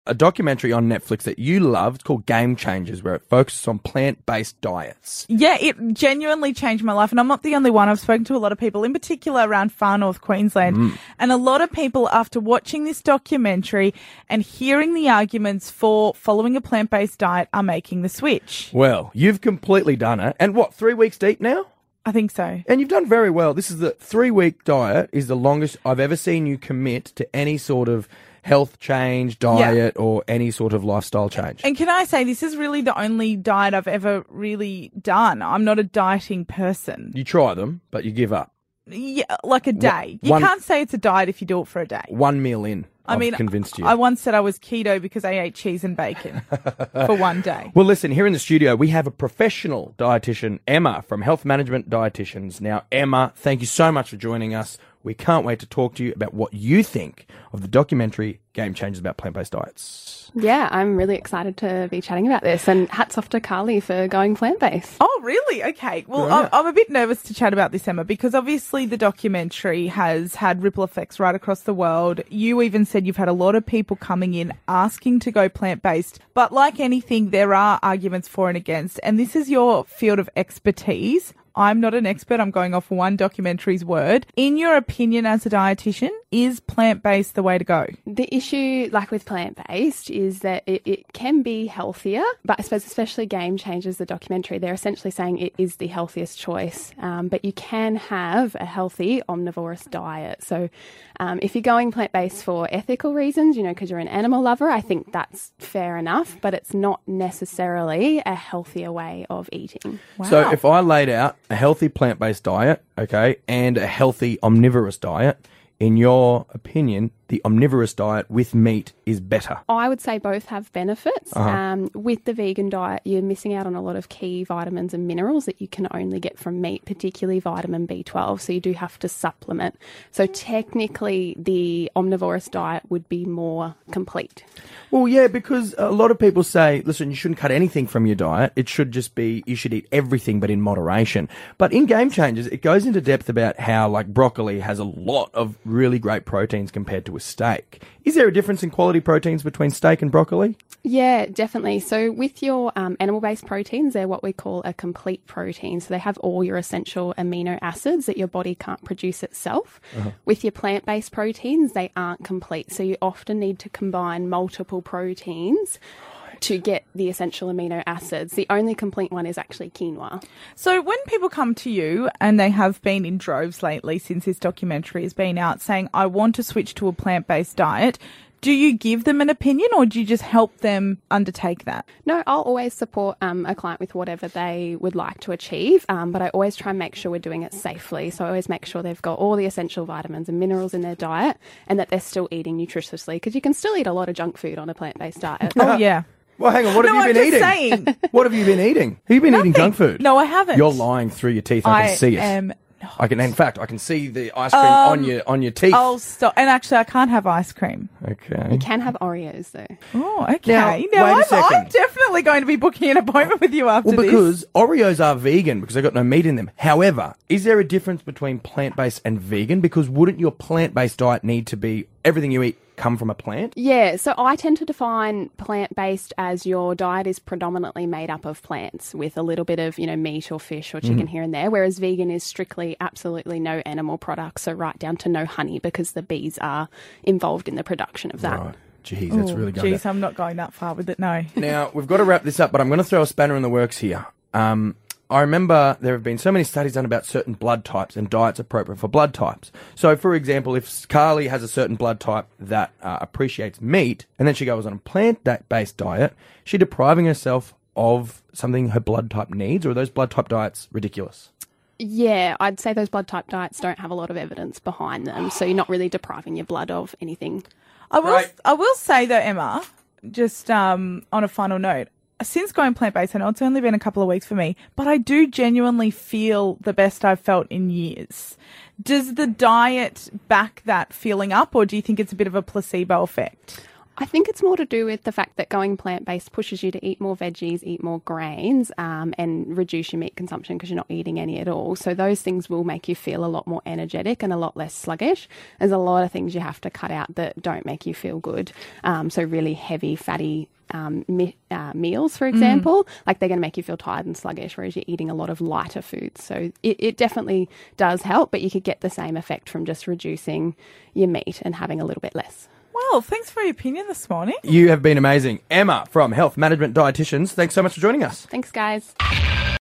a documentary on Netflix that you loved called Game Changers, where it focuses on plant-based diets. Yeah, it genuinely changed my life. And I'm not the only one. I've spoken to a lot of people, in particular around far north Queensland. And a lot of people, after watching this documentary and hearing the arguments for following a plant-based diet, are making the switch. Well, you've completely done it. And what, 3 weeks deep now? I think so. And you've done very well. This is the 3-week diet is the longest I've ever seen you commit to any sort of health change, diet, or any sort of lifestyle change. And can I say, this is really the only diet I've ever really done. I'm not a dieting person. You try them, but you give up. Yeah, like a day. You can't say it's a diet if you do it for a day. 1 meal in. I've convinced you. I once said I was keto because I ate cheese and bacon for one day. Well, listen, here in the studio, we have a professional dietitian, Emma, from Health Management Dietitians. Now, Emma, thank you so much for joining us. We can't wait to talk to you about what you think of the documentary Game Changers about plant-based diets. Yeah, I'm really excited to be chatting about this, and hats off to Carly for going plant-based. Oh, really? Okay. Well, I'm a bit nervous to chat about this, Emma, because obviously the documentary has had ripple effects right across the world. You even said you've had a lot of people coming in asking to go plant-based. But like anything, there are arguments for and against, and this is your field of expertise. I'm not an expert. I'm going off one documentary's word. In your opinion as a dietitian, is plant-based the way to go? The issue, like with plant-based, is that it can be healthier, but I suppose especially Game Changers, the documentary, they're essentially saying it is the healthiest choice. But you can have a healthy omnivorous diet. So if you're going plant-based for ethical reasons, you know, because you're an animal lover, I think that's fair enough, but it's not necessarily a healthier way of eating. Wow. So if I laid out a healthy plant-based diet, okay, and a healthy omnivorous diet, in your opinion, the omnivorous diet with meat is better? I would say both have benefits. With the vegan diet, you're missing out on a lot of key vitamins and minerals that you can only get from meat, particularly vitamin B12. So you do have to supplement. So technically, the omnivorous diet would be more complete. Well, yeah, because a lot of people say, listen, you shouldn't cut anything from your diet. It should just be, you should eat everything, but in moderation. But in Game Changers, it goes into depth about how, like, broccoli has a lot of really great proteins compared to a steak. Is there a difference in quality proteins between steak and broccoli? Yeah, definitely. So with your animal-based proteins, they're what we call a complete protein. So they have all your essential amino acids that your body can't produce itself. With your plant-based proteins, they aren't complete. So you often need to combine multiple proteins to get the essential amino acids. The only complete one is actually quinoa. So when people come to you, and they have been in droves lately since this documentary has been out, saying, I want to switch to a plant-based diet, do you give them an opinion, or do you just help them undertake that? No, I'll always support a client with whatever they would like to achieve, but I always try and make sure we're doing it safely. So I always make sure they've got all the essential vitamins and minerals in their diet, and that they're still eating nutritiously, because you can still eat a lot of junk food on a plant-based diet. Oh, yeah. Well, hang on, what have you been eating? Saying. What have you been eating? Have you been eating junk food? No, I haven't. You're lying through your teeth. I can see it. In fact, I can see the ice cream on your teeth. Oh, stop. And actually, I can't have ice cream. Okay. You can have Oreos, though. Oh, okay. Now, wait a second. I'm definitely going to be booking an appointment with you after this. Well, because Oreos are vegan because they've got no meat in them. However, is there a difference between plant-based and vegan? Because wouldn't your plant-based diet need to be everything you eat come from a plant? Yeah, so I tend to define plant-based as your diet is predominantly made up of plants with a little bit of, you know, meat or fish or chicken here and there, whereas vegan is strictly absolutely no animal products, so right down to no honey, because the bees are involved in the production of that. Right. Geez, that's really going I'm not going that far with it, no. Now, we've got to wrap this up, but I'm going to throw a spanner in the works here. I remember there have been so many studies done about certain blood types and diets appropriate for blood types. So, for example, if Carly has a certain blood type that appreciates meat, and then she goes on a plant-based diet, she's depriving herself of something her blood type needs, or are those blood type diets ridiculous? Yeah, I'd say those blood type diets don't have a lot of evidence behind them, so you're not really depriving your blood of anything. I will say, though, Emma, just on a final note, since going plant-based, I know it's only been a couple of weeks for me, but I do genuinely feel the best I've felt in years. Does the diet back that feeling up, or do you think it's a bit of a placebo effect? I think it's more to do with the fact that going plant-based pushes you to eat more veggies, eat more grains, and reduce your meat consumption because you're not eating any at all. So those things will make you feel a lot more energetic and a lot less sluggish. There's a lot of things you have to cut out that don't make you feel good. So really heavy, fatty meals, for example, like they're going to make you feel tired and sluggish, whereas you're eating a lot of lighter foods. So it definitely does help, but you could get the same effect from just reducing your meat and having a little bit less. Well, thanks for your opinion this morning. You have been amazing. Emma from Health Management Dietitians, thanks so much for joining us. Thanks, guys.